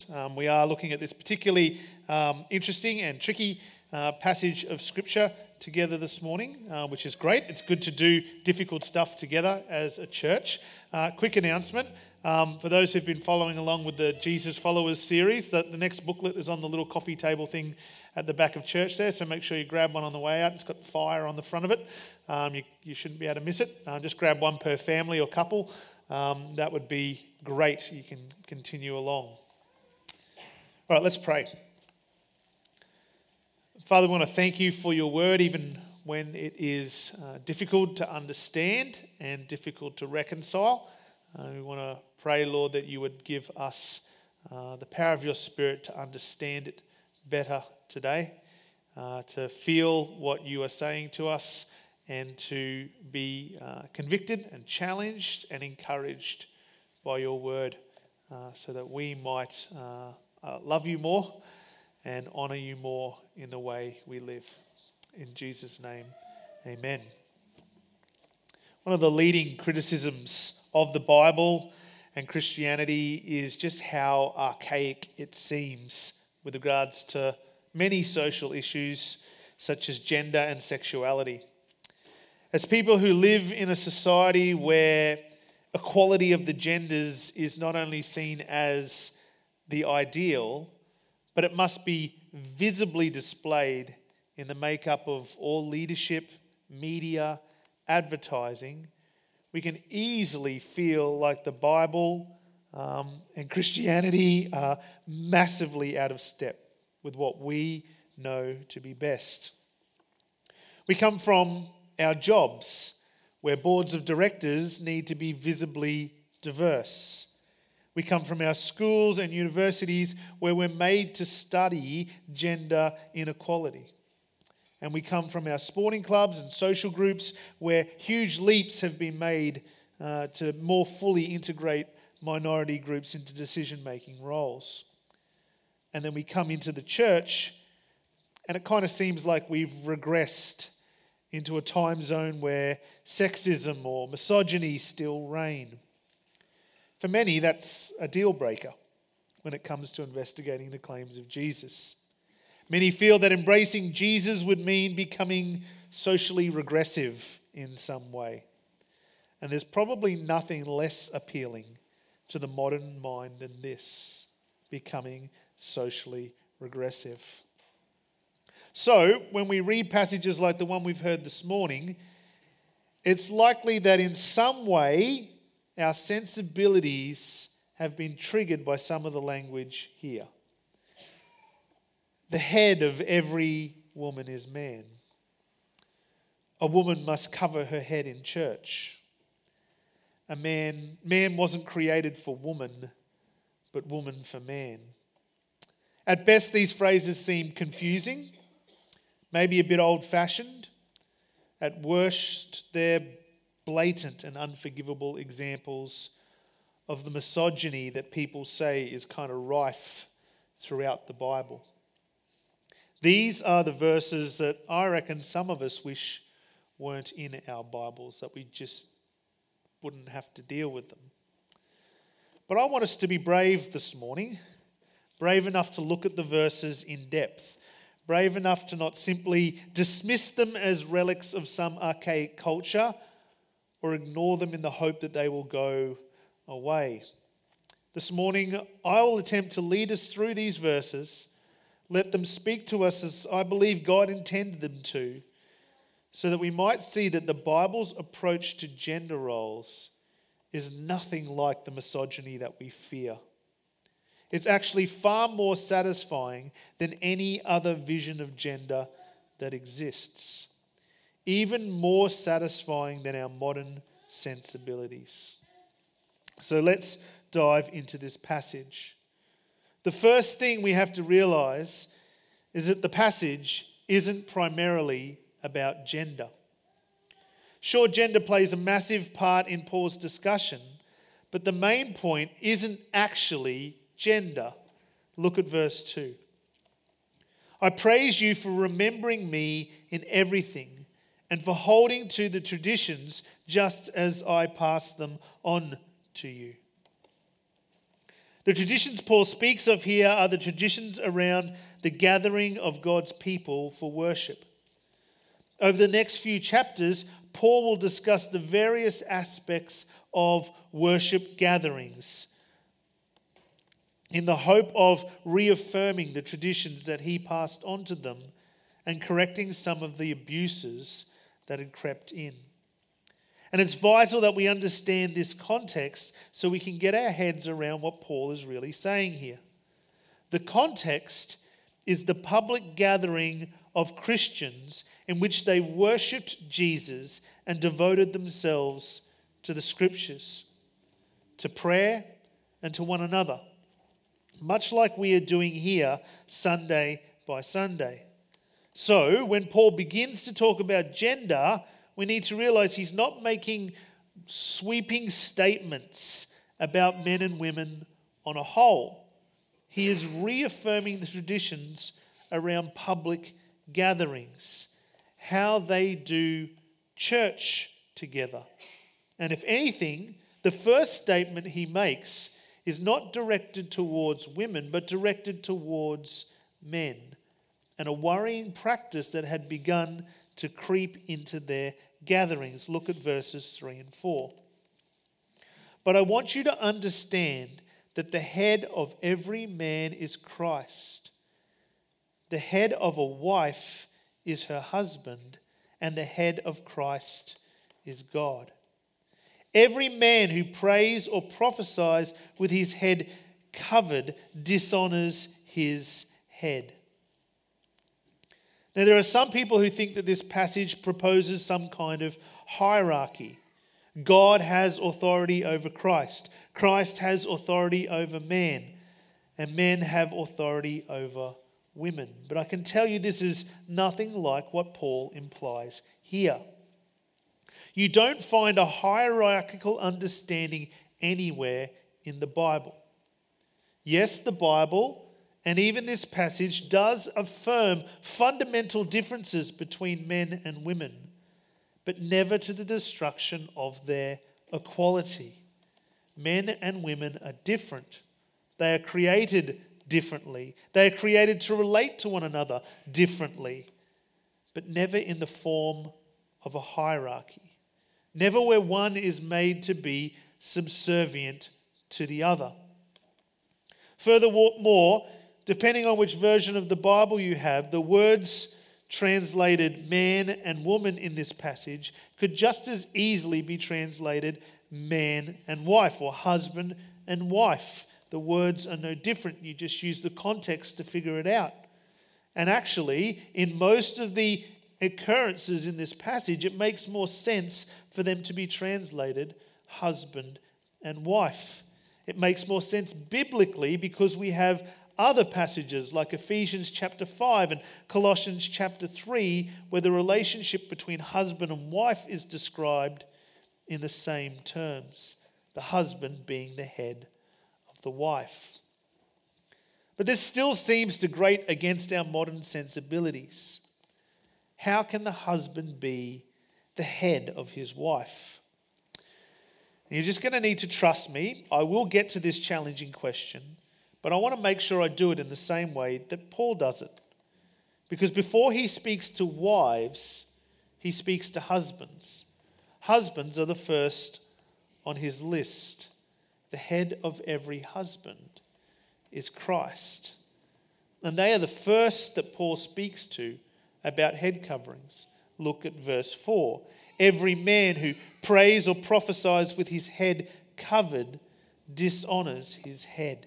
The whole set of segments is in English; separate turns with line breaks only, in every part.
We are looking at this particularly interesting and tricky passage of Scripture together this morning, which is great. It's good to do difficult stuff together as a church. Quick announcement. For those who've been following along with the Jesus Followers series, that the next booklet is on the little coffee table thing at the back of church there, so make sure you grab one on the way out. It's got fire on the front of it. You shouldn't be able to miss it. Just grab one per family or couple. That would be great. You can continue along. All right, let's pray. Father, we want to thank you for your word, even when it is difficult to understand and difficult to reconcile. We want to pray, Lord, that you would give us the power of your Spirit to understand it better today, to feel what you are saying to us, and to be convicted and challenged and encouraged by your word, so that we might love you more and honour you more in the way we live. In Jesus' name, amen. One of the leading criticisms of the Bible and Christianity is just how archaic it seems with regards to many social issues such as gender and sexuality. As people who live in a society where equality of the genders is not only seen as the ideal, but it must be visibly displayed in the makeup of all leadership, media, advertising, we can easily feel like the Bible and Christianity are massively out of step with what we know to be best. We come from our jobs, where boards of directors need to be visibly diverse. We come from our schools and universities where we're made to study gender inequality. And we come from our sporting clubs and social groups where huge leaps have been made to more fully integrate minority groups into decision-making roles. And then we come into the church, and it kind of seems like we've regressed into a time zone where sexism or misogyny still reign. For many, that's a deal breaker when it comes to investigating the claims of Jesus. Many feel that embracing Jesus would mean becoming socially regressive in some way. And there's probably nothing less appealing to the modern mind than this, becoming socially regressive. So, when we read passages like the one we've heard this morning, it's likely that in some way our sensibilities have been triggered by some of the language here. The head of every woman is man. A woman must cover her head in church. Man wasn't created for woman, but woman for man. At best, these phrases seem confusing, maybe a bit old-fashioned. At worst, they're blatant and unforgivable examples of the misogyny that people say is kind of rife throughout the Bible. These are the verses that I reckon some of us wish weren't in our Bibles, that we just wouldn't have to deal with them. But I want us to be brave this morning, brave enough to look at the verses in depth, brave enough to not simply dismiss them as relics of some archaic culture or ignore them in the hope that they will go away. This morning, I will attempt to lead us through these verses. Let them speak to us as I believe God intended them to, so that we might see that the Bible's approach to gender roles is nothing like the misogyny that we fear. It's actually far more satisfying than any other vision of gender that exists. Even more satisfying than our modern sensibilities. So let's dive into this passage. The first thing we have to realize is that the passage isn't primarily about gender. Sure, gender plays a massive part in Paul's discussion, but the main point isn't actually gender. Look at verse 2. I praise you for remembering me in everything and for holding to the traditions just as I pass them on to you. The traditions Paul speaks of here are the traditions around the gathering of God's people for worship. Over the next few chapters, Paul will discuss the various aspects of worship gatherings in the hope of reaffirming the traditions that he passed on to them and correcting some of the abuses that had crept in. And it's vital that we understand this context so we can get our heads around what Paul is really saying here. The context is the public gathering of Christians in which they worshipped Jesus and devoted themselves to the Scriptures, to prayer, and to one another, much like we are doing here Sunday by Sunday. So, when Paul begins to talk about gender, we need to realize he's not making sweeping statements about men and women on a whole. He is reaffirming the traditions around public gatherings, how they do church together. And if anything, the first statement he makes is not directed towards women, but directed towards men, and a worrying practice that had begun to creep into their gatherings. Look at verses 3 and 4. But I want you to understand that the head of every man is Christ. The head of a wife is her husband, and the head of Christ is God. Every man who prays or prophesies with his head covered dishonors his head. Now, there are some people who think that this passage proposes some kind of hierarchy. God has authority over Christ. Christ has authority over man. And men have authority over women. But I can tell you this is nothing like what Paul implies here. You don't find a hierarchical understanding anywhere in the Bible. Yes, the Bible and even this passage does affirm fundamental differences between men and women, but never to the destruction of their equality. Men and women are different. They are created differently. They are created to relate to one another differently, but never in the form of a hierarchy. Never where one is made to be subservient to the other. Furthermore, depending on which version of the Bible you have, the words translated man and woman in this passage could just as easily be translated man and wife or husband and wife. The words are no different. You just use the context to figure it out. And actually, in most of the occurrences in this passage, it makes more sense for them to be translated husband and wife. It makes more sense biblically because we have other passages like Ephesians chapter 5 and Colossians chapter 3 where the relationship between husband and wife is described in the same terms, the husband being the head of the wife. But this still seems to grate against our modern sensibilities. How can the husband be the head of his wife? And you're just going to need to trust me. I will get to this challenging question, but I want to make sure I do it in the same way that Paul does it. Because before he speaks to wives, he speaks to husbands. Husbands are the first on his list. The head of every husband is Christ. And they are the first that Paul speaks to about head coverings. Look at verse 4. Every man who prays or prophesies with his head covered dishonors his head.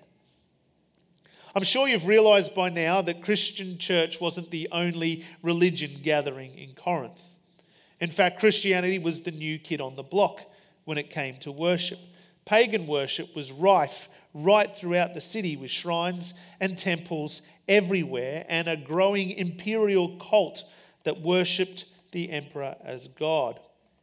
I'm sure you've realized by now that Christian church wasn't the only religion gathering in Corinth. In fact, Christianity was the new kid on the block when it came to worship. Pagan worship was rife right throughout the city with shrines and temples everywhere and a growing imperial cult that worshipped the emperor as God.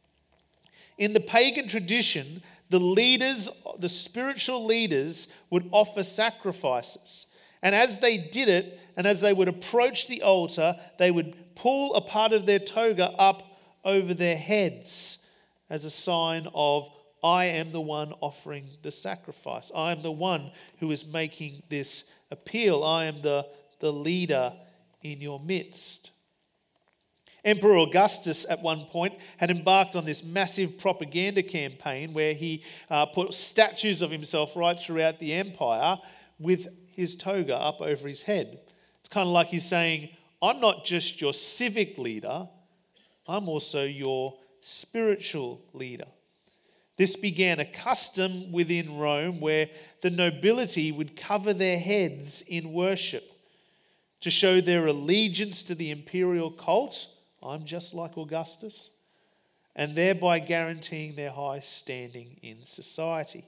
In the pagan tradition, the spiritual leaders would offer sacrifices. And as they did it, and as they would approach the altar, they would pull a part of their toga up over their heads as a sign of I am the one offering the sacrifice. I am the one who is making this appeal. I am the leader in your midst. Emperor Augustus at one point had embarked on this massive propaganda campaign where he put statues of himself right throughout the empire with his toga up over his head. It's kind of like he's saying, I'm not just your civic leader, I'm also your spiritual leader. This began a custom within Rome where the nobility would cover their heads in worship to show their allegiance to the imperial cult. I'm just like Augustus, and thereby guaranteeing their high standing in society.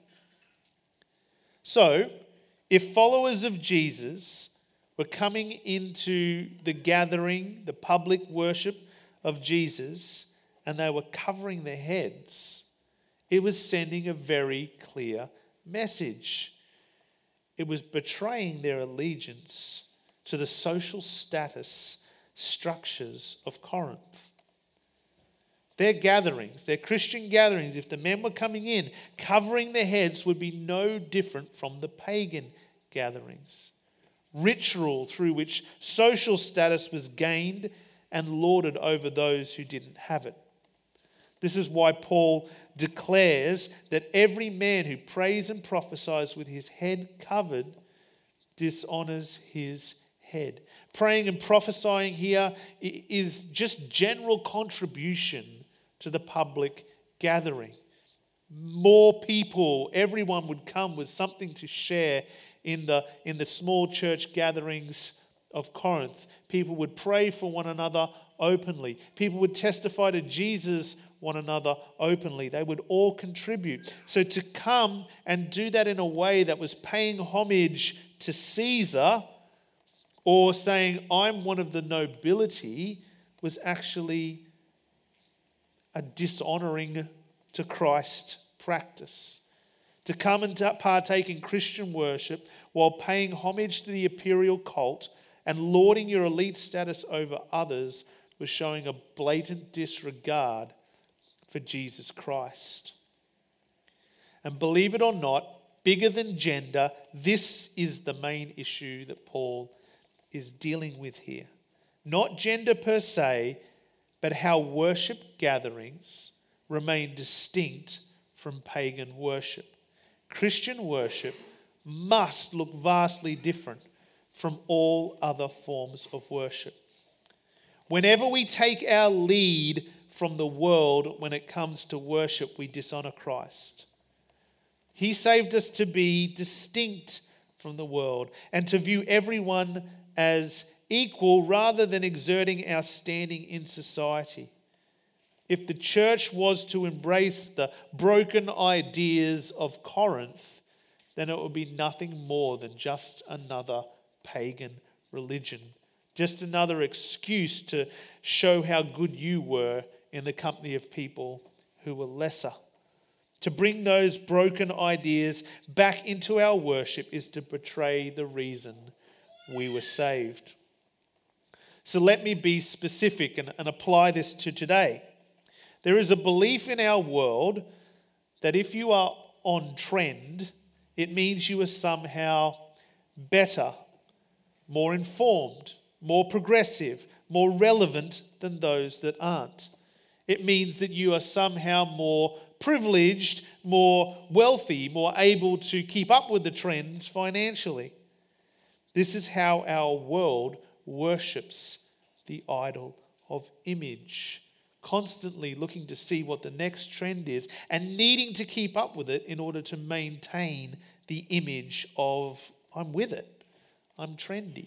So, if followers of Jesus were coming into the gathering, the public worship of Jesus, and they were covering their heads, it was sending a very clear message. It was betraying their allegiance to the social status structures of Corinth. Their gatherings, their Christian gatherings, if the men were coming in, covering their heads would be no different from the pagan gatherings. Ritual through which social status was gained and lorded over those who didn't have it. This is why Paul declares that every man who prays and prophesies with his head covered dishonors his head. Praying and prophesying here is just general contribution to the public gathering. More people, everyone would come with something to share in the small church gatherings of Corinth. People would pray for one another openly. People would testify to Jesus one another openly. They would all contribute. So to come and do that in a way that was paying homage to Caesar or saying, I'm one of the nobility, was actually a dishonoring to Christ practice. To come and partake in Christian worship while paying homage to the imperial cult and lording your elite status over others was showing a blatant disregard for Jesus Christ. And believe it or not, bigger than gender, this is the main issue that Paul is dealing with here. Not gender per se, but how worship gatherings remain distinct from pagan worship. Christian worship must look vastly different from all other forms of worship. Whenever we take our lead from the world when it comes to worship, we dishonor Christ. He saved us to be distinct from the world and to view everyone as equal rather than exerting our standing in society. If the church was to embrace the broken ideas of Corinth, then it would be nothing more than just another pagan religion. Just another excuse to show how good you were in the company of people who were lesser. To bring those broken ideas back into our worship is to betray the reason we were saved. So let me be specific and apply this to today. There is a belief in our world that if you are on trend, it means you are somehow better, more informed, more progressive, more relevant than those that aren't. It means that you are somehow more privileged, more wealthy, more able to keep up with the trends financially. This is how our world worships the idol of image, constantly looking to see what the next trend is and needing to keep up with it in order to maintain the image of, I'm with it, I'm trendy.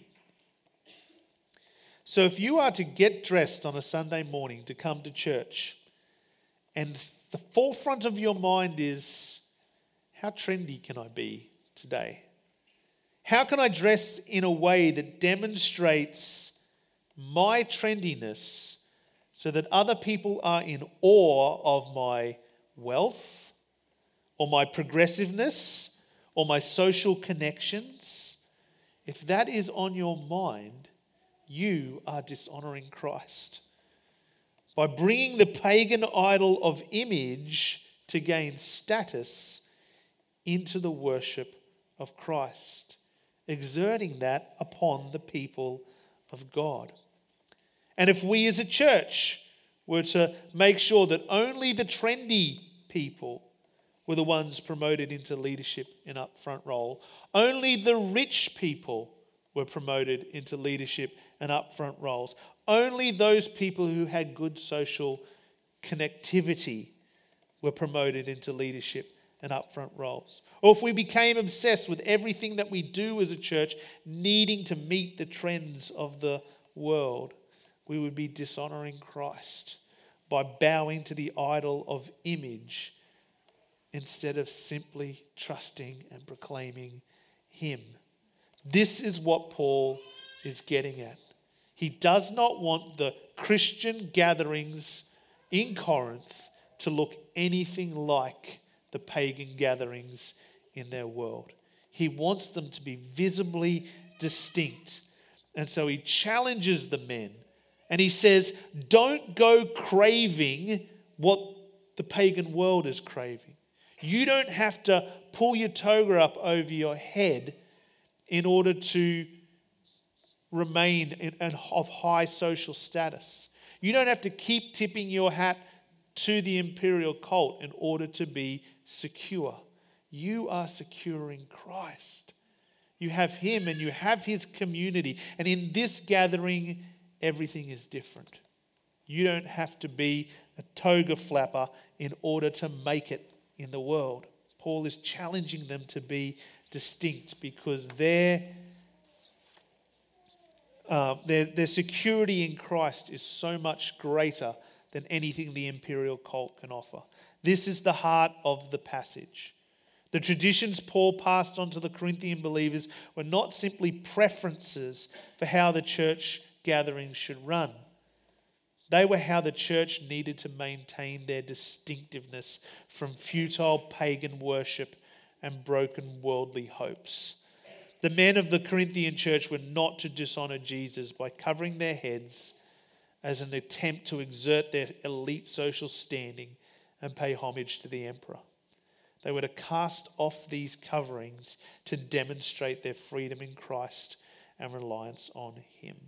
So if you are to get dressed on a Sunday morning to come to church and the forefront of your mind is, how trendy can I be today? How can I dress in a way that demonstrates my trendiness so that other people are in awe of my wealth or my progressiveness or my social connections? If that is on your mind, you are dishonoring Christ. By bringing the pagan idol of image to gain status into the worship of Christ, exerting that upon the people of God. And if we as a church were to make sure that only the trendy people were the ones promoted into leadership in upfront role, only the rich people were promoted into leadership and upfront roles, only those people who had good social connectivity were promoted into leadership and upfront roles. Or if we became obsessed with everything that we do as a church needing to meet the trends of the world, we would be dishonoring Christ by bowing to the idol of image instead of simply trusting and proclaiming him. This is what Paul is getting at. He does not want the Christian gatherings in Corinth to look anything like the pagan gatherings in their world. He wants them to be visibly distinct. And so he challenges the men and he says, don't go craving what the pagan world is craving. You don't have to pull your toga up over your head in order to remain of high social status. You don't have to keep tipping your hat to the imperial cult in order to be secure. You are secure in Christ. You have him and you have his community. And in this gathering, everything is different. You don't have to be a toga flapper in order to make it in the world. Paul is challenging them to be distinct because their security in Christ is so much greater than anything the imperial cult can offer. This is the heart of the passage. The traditions Paul passed on to the Corinthian believers were not simply preferences for how the church gatherings should run. They were how the church needed to maintain their distinctiveness from futile pagan worship and broken worldly hopes. The men of the Corinthian church were not to dishonor Jesus by covering their heads as an attempt to exert their elite social standing and pay homage to the emperor. They were to cast off these coverings to demonstrate their freedom in Christ and reliance on him.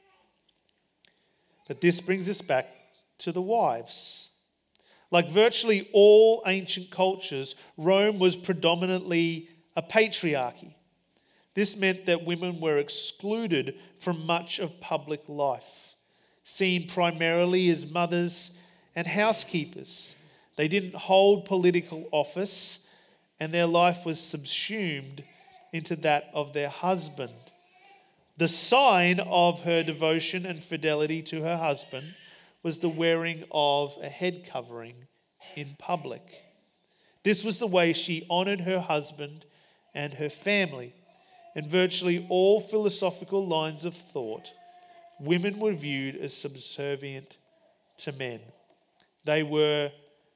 But this brings us back to the wives. Like virtually all ancient cultures, Rome was predominantly a patriarchy. This meant that women were excluded from much of public life, seen primarily as mothers and housekeepers. They didn't hold political office, and their life was subsumed into that of their husband. The sign of her devotion and fidelity to her husband was the wearing of a head covering in public. This was the way she honored her husband and her family. In virtually all philosophical lines of thought, women were viewed as subservient to men. They were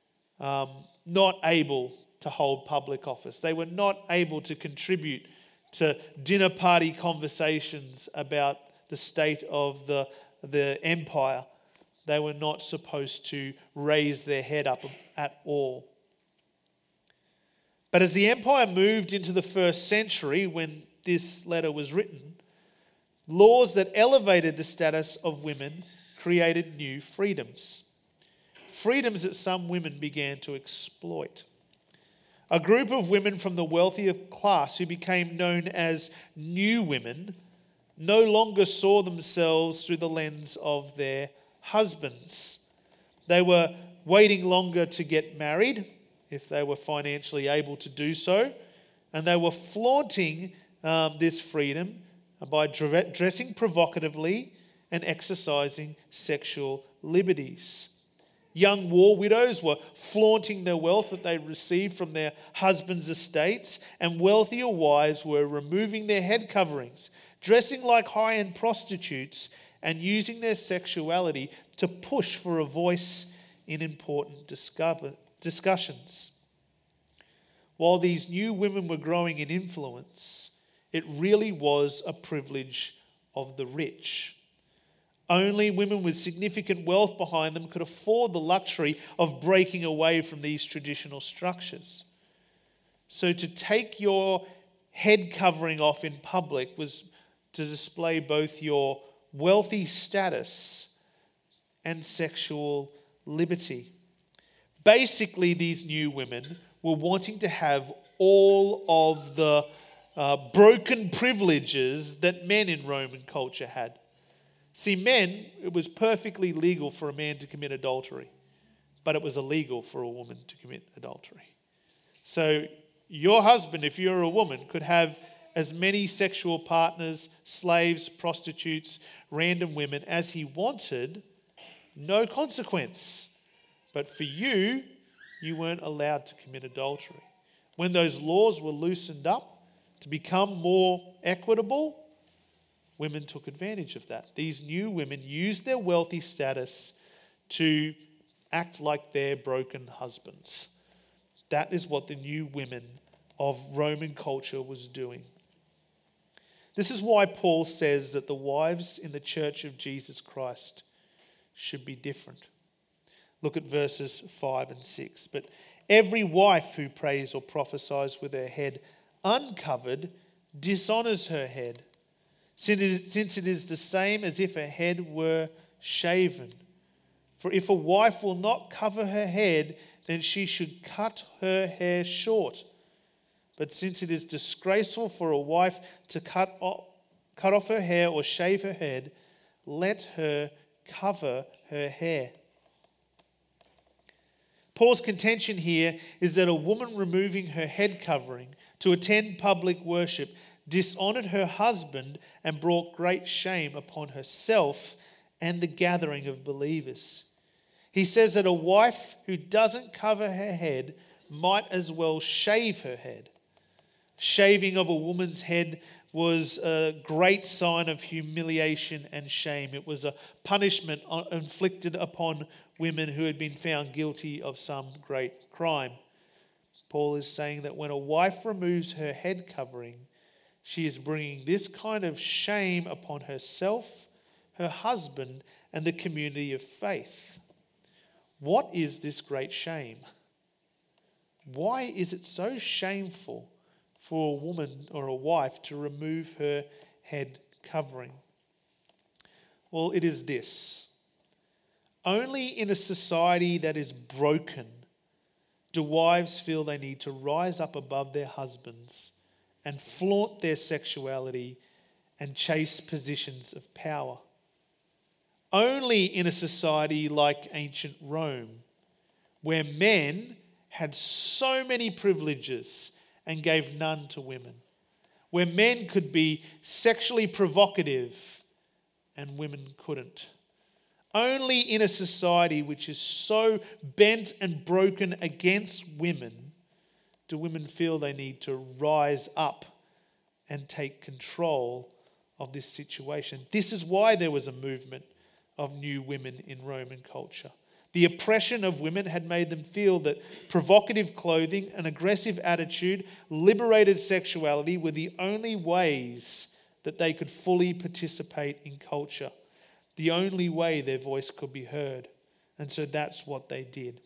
not able to hold public office. They were not able to contribute to dinner party conversations about the state of the empire. They were not supposed to raise their head up at all. But as the empire moved into the first century, when this letter was written, laws that elevated the status of women created new freedoms. Freedoms that some women began to exploit. A group of women from the wealthier class who became known as new women no longer saw themselves through the lens of their husbands. They were waiting longer to get married if they were financially able to do so, and they were flaunting this freedom by dressing provocatively and exercising sexual liberties. Young war widows were flaunting their wealth that they received from their husbands' estates, and wealthier wives were removing their head coverings, dressing like high-end prostitutes, and using their sexuality to push for a voice in important discussions. While these new women were growing in influence, it really was a privilege of the rich. Only women with significant wealth behind them could afford the luxury of breaking away from these traditional structures. So to take your head covering off in public was to display both your wealthy status and sexual liberty. Basically, these new women were wanting to have all of the broken privileges that men in Roman culture had. See, men, it was perfectly legal for a man to commit adultery, but it was illegal for a woman to commit adultery. So your husband, if you're a woman, could have as many sexual partners, slaves, prostitutes, random women as he wanted, no consequence. But for you, you weren't allowed to commit adultery. When those laws were loosened up to become more equitable, women took advantage of that. These new women used their wealthy status to act like their broken husbands. That is what the new women of Roman culture was doing. This is why Paul says that the wives in the church of Jesus Christ should be different. Look at verses 5 and 6. But every wife who prays or prophesies with her head uncovered dishonors her head, since it is the same as if her head were shaven. For if a wife will not cover her head, then she should cut her hair short. But since it is disgraceful for a wife to cut off her hair or shave her head, let her cover her hair. Paul's contention here is that a woman removing her head covering to attend public worship dishonored her husband and brought great shame upon herself and the gathering of believers. He says that a wife who doesn't cover her head might as well shave her head. Shaving of a woman's head was a great sign of humiliation and shame. It was a punishment inflicted upon women who had been found guilty of some great crime. Paul is saying that when a wife removes her head covering, she is bringing this kind of shame upon herself, her husband, and the community of faith. What is this great shame? Why is it so shameful for a woman or a wife to remove her head covering? Well, it is this. Only in a society that is broken do wives feel they need to rise up above their husbands and flaunt their sexuality and chase positions of power. Only in a society like ancient Rome, where men had so many privileges and gave none to women, where men could be sexually provocative and women couldn't. Only in a society which is so bent and broken against women do women feel they need to rise up and take control of this situation. This is why there was a movement of new women in Roman culture. The oppression of women had made them feel that provocative clothing, an aggressive attitude, liberated sexuality were the only ways that they could fully participate in culture, the only way their voice could be heard. And so that's what they did.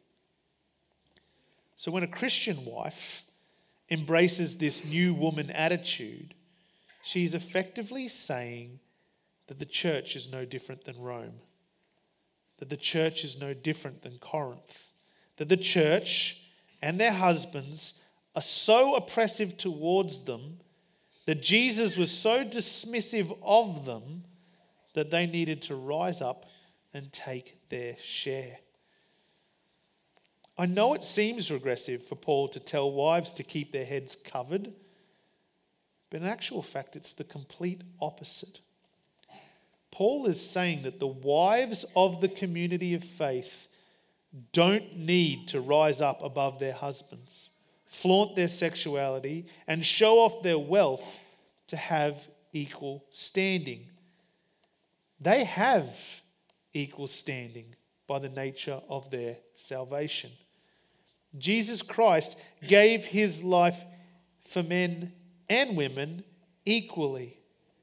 So when a Christian wife embraces this new woman attitude, she's effectively saying that the church is no different than Rome, that the church is no different than Corinth, that the church and their husbands are so oppressive towards them, that Jesus was so dismissive of them that they needed to rise up and take their share. I know it seems regressive for Paul to tell wives to keep their heads covered, but in actual fact, it's the complete opposite. Paul is saying that the wives of the community of faith don't need to rise up above their husbands, flaunt their sexuality, and show off their wealth to have equal standing. They have equal standing by the nature of their salvation. Jesus Christ gave his life for men and women equally.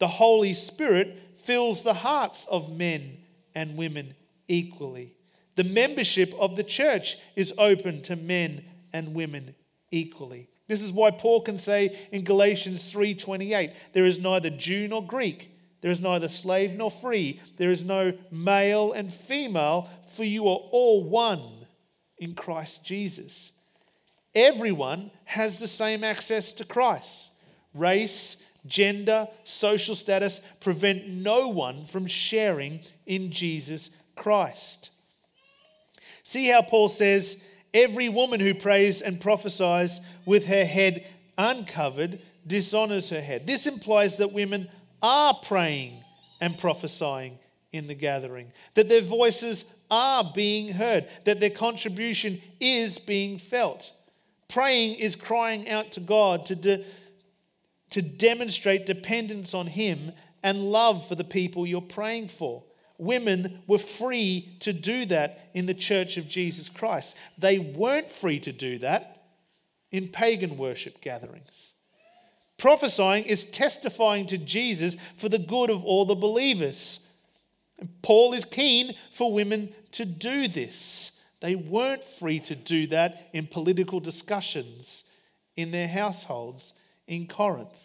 The Holy Spirit fills the hearts of men and women equally. The membership of the church is open to men and women equally. This is why Paul can say in Galatians 3:28, there is neither Jew nor Greek, there is neither slave nor free, there is no male and female, for you are all one in Christ Jesus. Everyone has the same access to Christ. Race, gender, social status prevent no one from sharing in Jesus Christ. See how Paul says, every woman who prays and prophesies with her head uncovered dishonors her head. This implies that women are praying and prophesying in the gathering, that their voices are being heard, that their contribution is being felt. Praying is crying out to God to demonstrate dependence on Him and love for the people you're praying for. Women were free to do that in the Church of Jesus Christ. They weren't free to do that in pagan worship gatherings. Prophesying is testifying to Jesus for the good of all the believers. And Paul is keen for women to do this. They weren't free to do that in political discussions in their households in Corinth.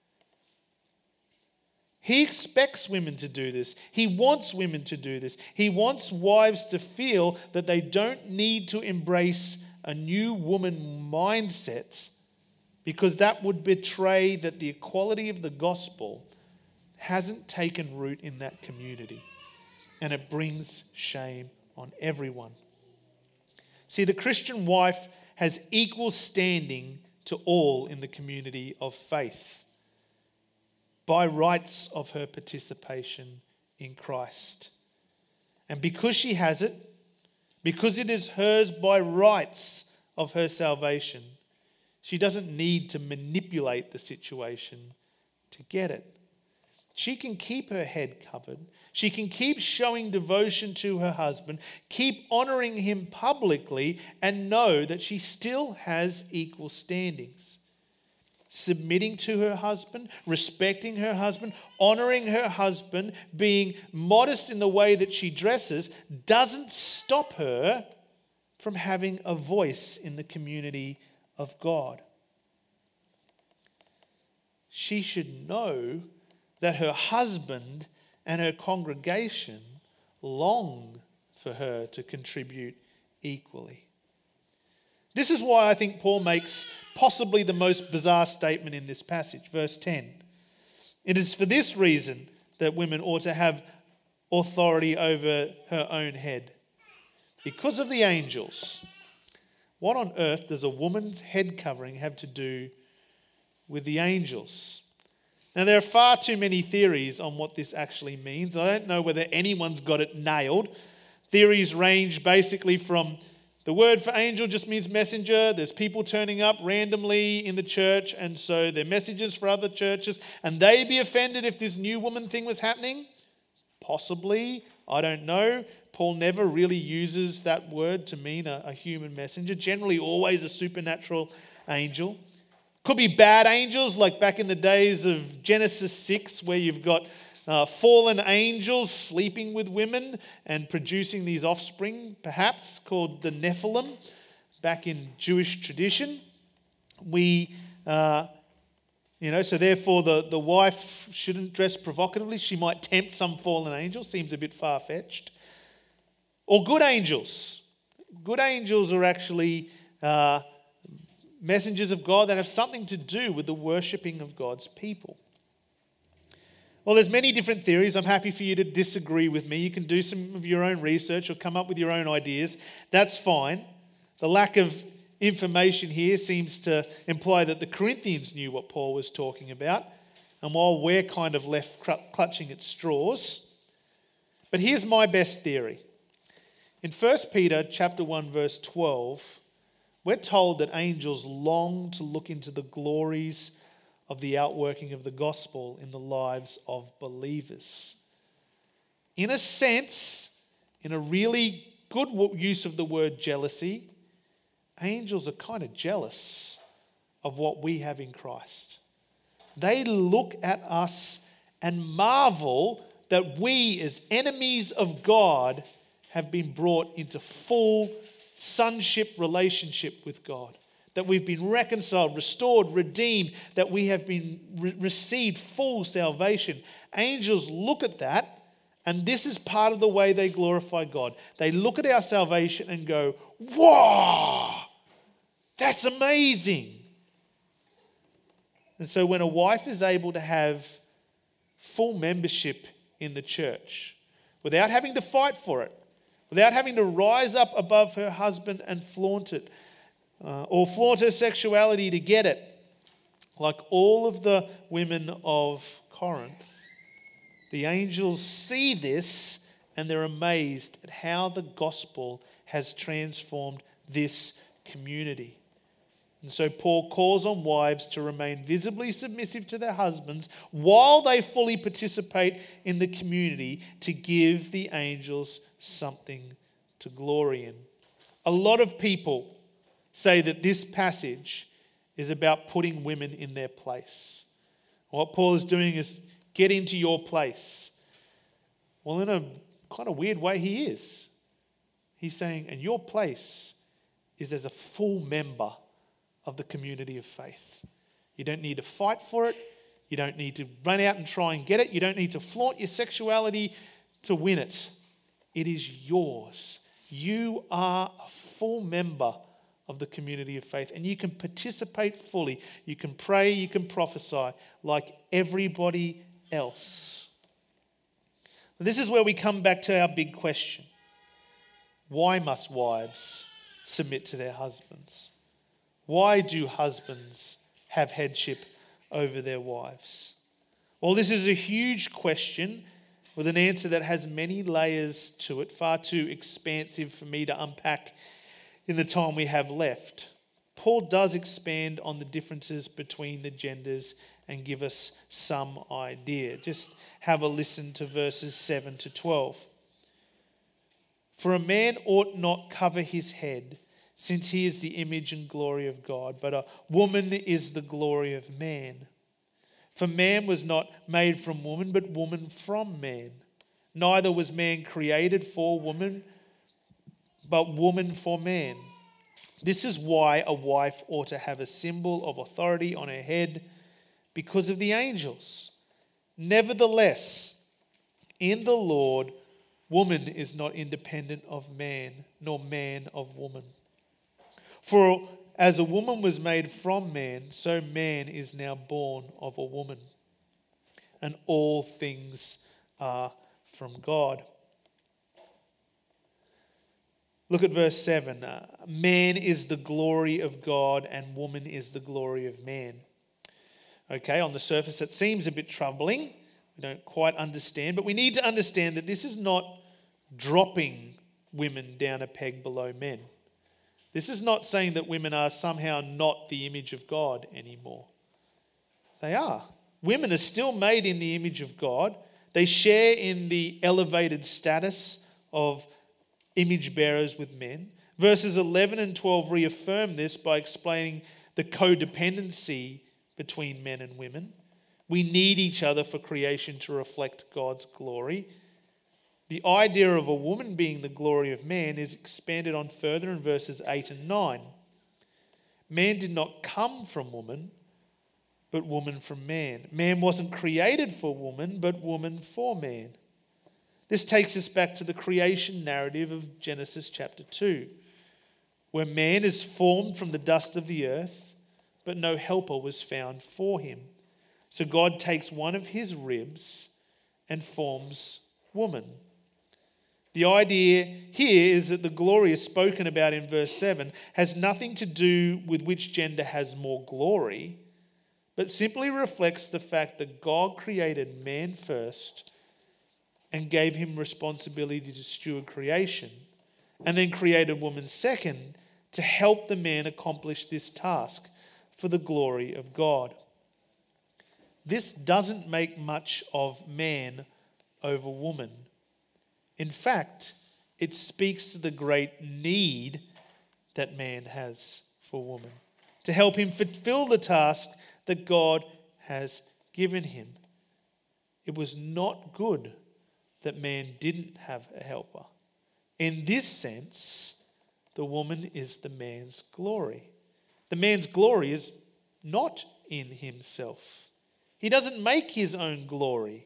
He expects women to do this. He wants women to do this. He wants wives to feel that they don't need to embrace a new woman mindset, because that would betray that the equality of the gospel hasn't taken root in that community, and it brings shame on everyone. See, the Christian wife has equal standing to all in the community of faith by rights of her participation in Christ. And because she has it, because it is hers by rights of her salvation, she doesn't need to manipulate the situation to get it. She can keep her head covered. She can keep showing devotion to her husband, keep honoring him publicly, and know that she still has equal standings. Submitting to her husband, respecting her husband, honoring her husband, being modest in the way that she dresses, doesn't stop her from having a voice in the community of God. She should know that her husband and her congregation long for her to contribute equally. This is why I think Paul makes possibly the most bizarre statement in this passage, verse 10. It is for this reason that women ought to have authority over her own head. Because of the angels. What on earth does a woman's head covering have to do with the angels? Now, there are far too many theories on what this actually means. I don't know whether anyone's got it nailed. Theories range basically from the word for angel just means messenger. There's people turning up randomly in the church, and so they're messengers for other churches, and they'd be offended if this new woman thing was happening? Possibly. I don't know. Paul never really uses that word to mean a human messenger. Generally always a supernatural angel. Could be bad angels, like back in the days of Genesis 6, where you've got fallen angels sleeping with women and producing these offspring, perhaps called the Nephilim, back in Jewish tradition. So therefore the wife shouldn't dress provocatively. She might tempt some fallen angel. Seems a bit far-fetched. Or good angels. Good angels are actually messengers of God that have something to do with the worshipping of God's people. Well, there's many different theories. I'm happy for you to disagree with me. You can do some of your own research or come up with your own ideas. That's fine. The lack of information here seems to imply that the Corinthians knew what Paul was talking about, and while we're kind of left clutching at straws. But here's my best theory. In 1 Peter chapter 1, verse 12, we're told that angels long to look into the glories of the outworking of the gospel in the lives of believers. In a sense, in a really good use of the word jealousy, angels are kind of jealous of what we have in Christ. They look at us and marvel that we, as enemies of God, have been brought into full sonship relationship with God. That we've been reconciled, restored, redeemed, that we have been received full salvation. Angels look at that, and this is part of the way they glorify God. They look at our salvation and go, "Whoa, that's amazing." And so when a wife is able to have full membership in the church, without having to fight for it, without having to rise up above her husband and flaunt it, or flaunt her sexuality to get it, like all of the women of Corinth, the angels see this and they're amazed at how the gospel has transformed this community. And so Paul calls on wives to remain visibly submissive to their husbands while they fully participate in the community to give the angels something to glory in. A lot of people say that this passage is about putting women in their place. What Paul is doing is get into your place. Well, in a kind of weird way, he is. He's saying, and your place is as a full member of the community of faith. You don't need to fight for it. You don't need to run out and try and get it. You don't need to flaunt your sexuality to win it. It is yours. You are a full member of the community of faith, and you can participate fully. You can pray, you can prophesy like everybody else. This is where we come back to our big question. Why must wives submit to their husbands? Why do husbands have headship over their wives? Well, this is a huge question with an answer that has many layers to it, far too expansive for me to unpack in the time we have left. Paul does expand on the differences between the genders and give us some idea. Just have a listen to verses 7 to 12. For a man ought not cover his head, since he is the image and glory of God, but a woman is the glory of man. For man was not made from woman, but woman from man. Neither was man created for woman, but woman for man. This is why a wife ought to have a symbol of authority on her head, because of the angels. Nevertheless, in the Lord, woman is not independent of man, nor man of woman. For as a woman was made from man, so man is now born of a woman. And all things are from God. Look at verse 7. Man is the glory of God, and woman is the glory of man. Okay, on the surface that seems a bit troubling. We don't quite understand, but we need to understand that this is not dropping women down a peg below men. This is not saying that women are somehow not the image of God anymore. They are. Women are still made in the image of God. They share in the elevated status of image bearers with men. Verses 11 and 12 reaffirm this by explaining the codependency between men and women. We need each other for creation to reflect God's glory. The idea of a woman being the glory of man is expanded on further in verses 8 and 9. Man did not come from woman, but woman from man. Man wasn't created for woman, but woman for man. This takes us back to the creation narrative of Genesis chapter 2, where man is formed from the dust of the earth, but no helper was found for him. So God takes one of his ribs and forms woman. The idea here is that the glory is spoken about in verse 7 has nothing to do with which gender has more glory, but simply reflects the fact that God created man first and gave him responsibility to steward creation, and then created woman second to help the man accomplish this task for the glory of God. This doesn't make much of man over woman. In fact, it speaks to the great need that man has for woman, to help him fulfill the task that God has given him. it was not good that man didn't have a helper. In this sense, the woman is the man's glory. The man's glory is not in himself. He doesn't make his own glory.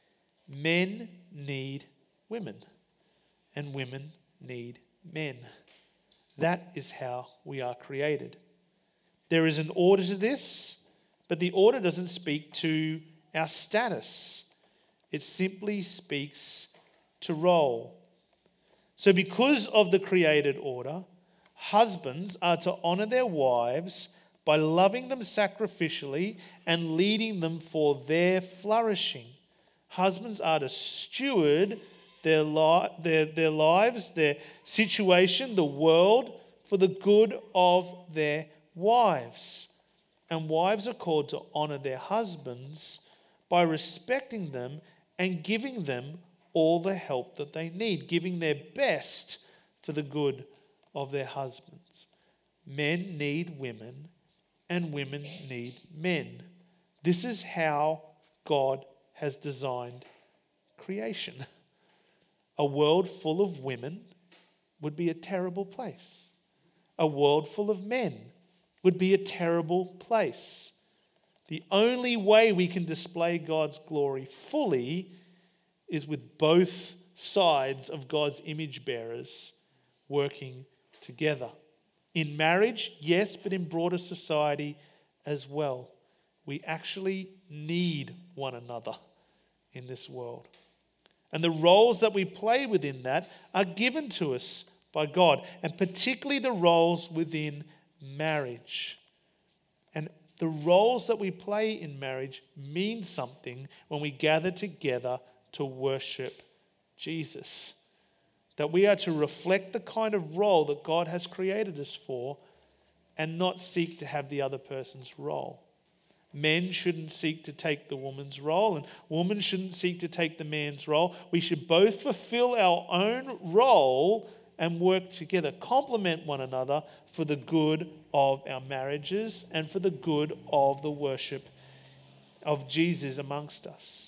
Men need women, and women need men. That is how we are created. There is an order to this, but the order doesn't speak to our status. It simply speaks to role. So because of the created order, husbands are to honor their wives by loving them sacrificially and leading them for their flourishing. Husbands are to steward their lives, their situation, the world, for the good of their wives. And wives are called to honor their husbands by respecting them and giving them all the help that they need, giving their best for the good of their husbands. Men need women, and women need men. This is how God has designed creation. A world full of women would be a terrible place. A world full of men would be a terrible place. The only way we can display God's glory fully is with both sides of God's image bearers working together. In marriage, yes, but in broader society as well. We actually need one another in this world. And the roles that we play within that are given to us by God, and particularly the roles within marriage. And the roles that we play in marriage mean something when we gather together to worship Jesus. That we are to reflect the kind of role that God has created us for and not seek to have the other person's role. Men shouldn't seek to take the woman's role, and women shouldn't seek to take the man's role. We should both fulfill our own role and work together, complement one another for the good of our marriages and for the good of the worship of Jesus amongst us.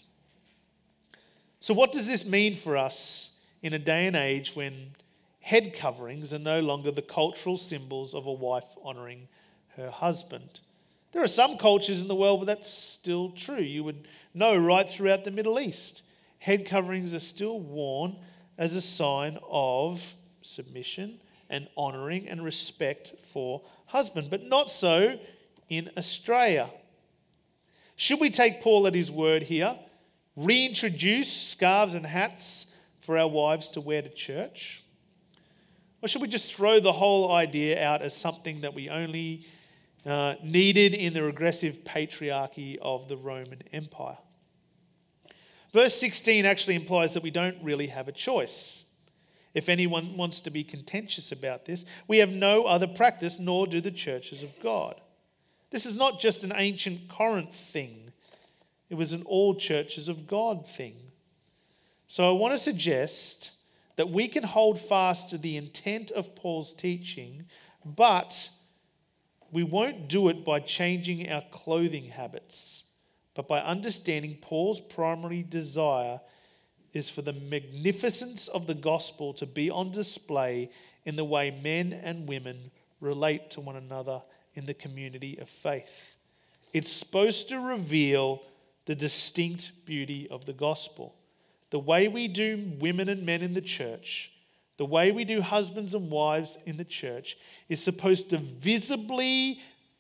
So what does this mean for us in a day and age when head coverings are no longer the cultural symbols of a wife honouring her husband? There are some cultures in the world where that's still true. You would know right throughout the Middle East, head coverings are still worn as a sign of submission and honouring and respect for husband, but not so in Australia. Should we take Paul at his word here, reintroduce scarves and hats for our wives to wear to church? Or should we just throw the whole idea out as something that we only needed in the regressive patriarchy of the Roman Empire? Verse 16 actually implies that we don't really have a choice. If anyone wants to be contentious about this, we have no other practice, nor do the churches of God. This is not just an ancient Corinth thing. It was an all churches of God thing. So I want to suggest that we can hold fast to the intent of Paul's teaching, but we won't do it by changing our clothing habits, but by understanding Paul's primary desire is for the magnificence of the gospel to be on display in the way men and women relate to one another in the community of faith. It's supposed to reveal the distinct beauty of the gospel. The way we do women and men in the church, the way we do husbands and wives in the church, is supposed to visibly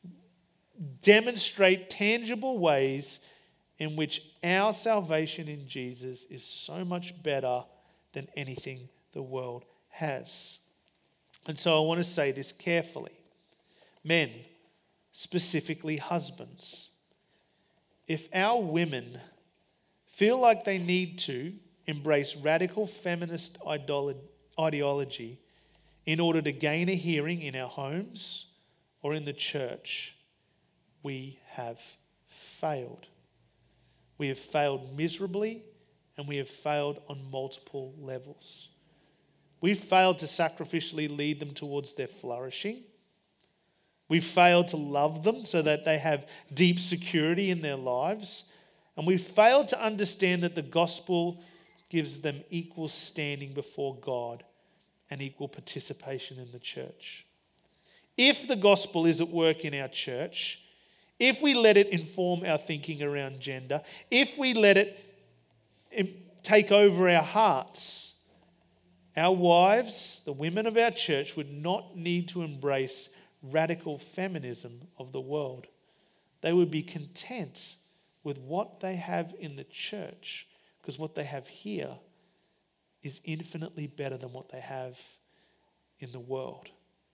demonstrate tangible ways in which our salvation in Jesus is so much better than anything the world has. And so I want to say this carefully. Men, specifically husbands, if our women feel like they need to embrace radical feminist ideology in order to gain a hearing in our homes or in the church, we have failed. We have failed miserably, and we have failed on multiple levels. We've failed to sacrificially lead them towards their flourishing. We've failed to love them so that they have deep security in their lives. And we fail to understand that the gospel gives them equal standing before God and equal participation in the church. If the gospel is at work in our church, if we let it inform our thinking around gender, if we let it take over our hearts, our wives, the women of our church, would not need to embrace radical feminism of the world. They would be content with what they have in the church, because what they have here is infinitely better than what they have in the world.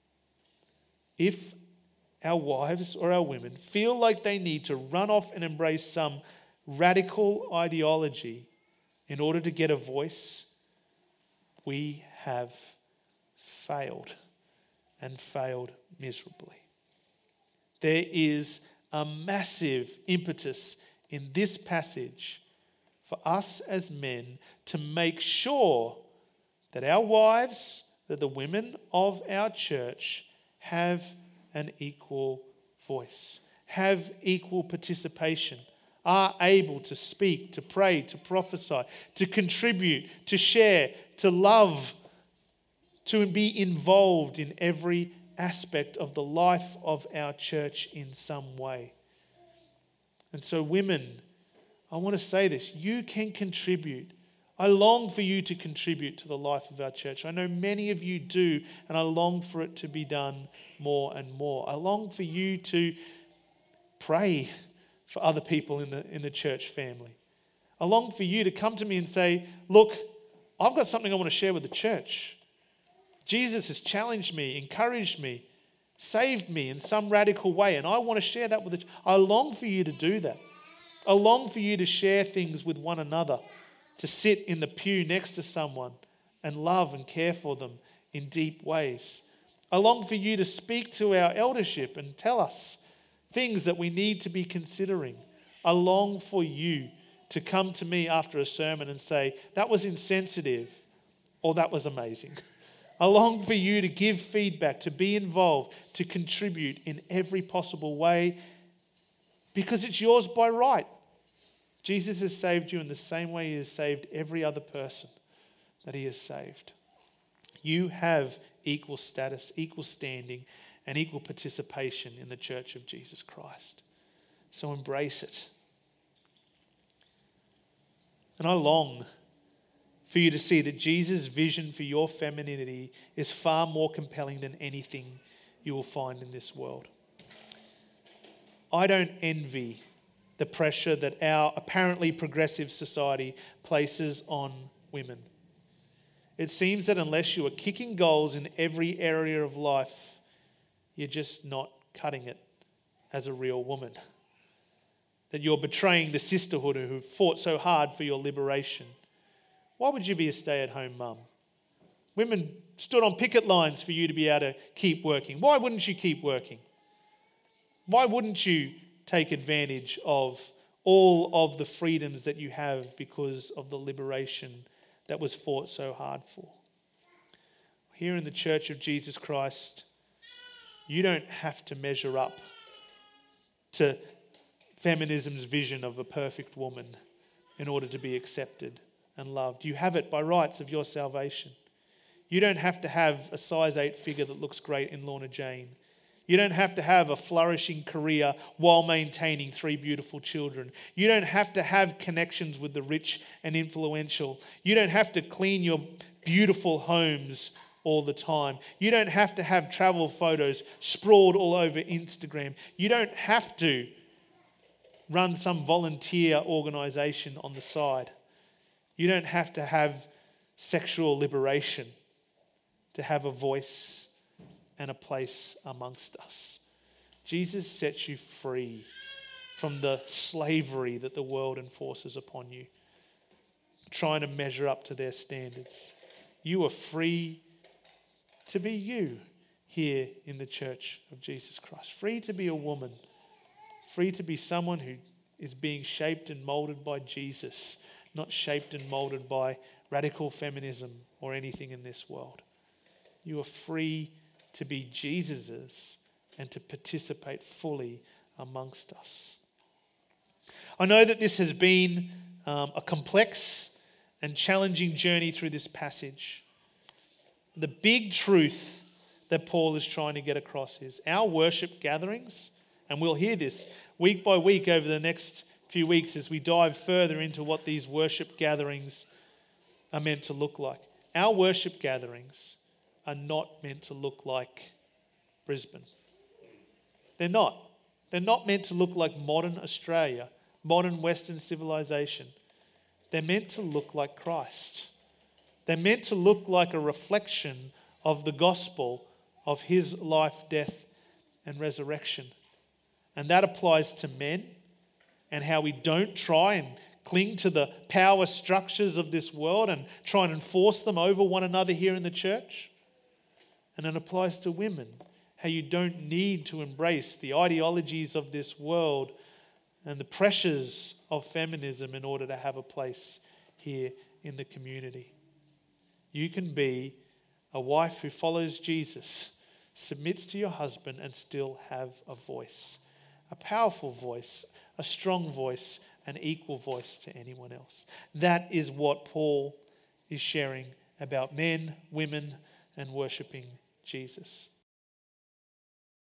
If our wives or our women feel like they need to run off and embrace some radical ideology in order to get a voice, we have failed, and failed miserably. There is a massive impetus in this passage for us as men to make sure that our wives, that the women of our church have an equal voice, have equal participation, are able to speak, to pray, to prophesy, to contribute, to share, to love, to be involved in every aspect of the life of our church in some way. And so, women, I want to say this: you can contribute. I long for you to contribute to the life of our church. I know many of you do, and I long for it to be done more and more. I long for you to pray for other people in the church family. I long for you to come to me and say, look, I've got something I want to share with the church. Jesus has challenged me, encouraged me, saved me in some radical way, and I want to share that with the church. I long for you to do that. I long for you to share things with one another, to sit in the pew next to someone and love and care for them in deep ways. I long for you to speak to our eldership and tell us things that we need to be considering. I long for you to come to me after a sermon and say, that was insensitive, or that was amazing. I long for you to give feedback, to be involved, to contribute in every possible way, because it's yours by right. Jesus has saved you in the same way he has saved every other person that he has saved. You have equal status, equal standing, and equal participation in the church of Jesus Christ. So embrace it. And I long for you to see that Jesus' vision for your femininity is far more compelling than anything you will find in this world. I don't envy the pressure that our apparently progressive society places on women. It seems that unless you are kicking goals in every area of life, you're just not cutting it as a real woman. That you're betraying the sisterhood who fought so hard for your liberation. Why would you be a stay-at-home mum? Women stood on picket lines for you to be able to keep working. Why wouldn't you keep working? Why wouldn't you take advantage of all of the freedoms that you have because of the liberation that was fought so hard for? Here in the Church of Jesus Christ, you don't have to measure up to feminism's vision of a perfect woman in order to be accepted and loved. You have it by rights of your salvation. You don't have to have a size 8 figure that looks great in Lorna Jane. You don't have to have a flourishing career while maintaining 3 beautiful children. You don't have to have connections with the rich and influential. You don't have to clean your beautiful homes all the time. You don't have to have travel photos sprawled all over Instagram. You don't have to run some volunteer organisation on the side. You don't have to have sexual liberation to have a voice and a place amongst us. Jesus sets you free from the slavery that the world enforces upon you, trying to measure up to their standards. You are free to be you here in the Church of Jesus Christ. Free to be a woman. Free to be someone who is being shaped and molded by Jesus, not shaped and molded by radical feminism or anything in this world. You are free to be Jesus's and to participate fully amongst us. I know that this has been a complex and challenging journey through this passage. The big truth that Paul is trying to get across is our worship gatherings, and we'll hear this week by week over the next few weeks as we dive further into what these worship gatherings are meant to look like. Our worship gatherings are not meant to look like Brisbane. They're not. They're not meant to look like modern Australia, modern Western civilization. They're meant to look like Christ. They're meant to look like a reflection of the gospel of his life, death, and resurrection. And that applies to men and how we don't try and cling to the power structures of this world and try and enforce them over one another here in the church. And it applies to women, how you don't need to embrace the ideologies of this world and the pressures of feminism in order to have a place here in the community. You can be a wife who follows Jesus, submits to your husband, and still have a voice. A powerful voice, a strong voice, an equal voice to anyone else. That is what Paul is sharing about men, women, and worshipping Jesus.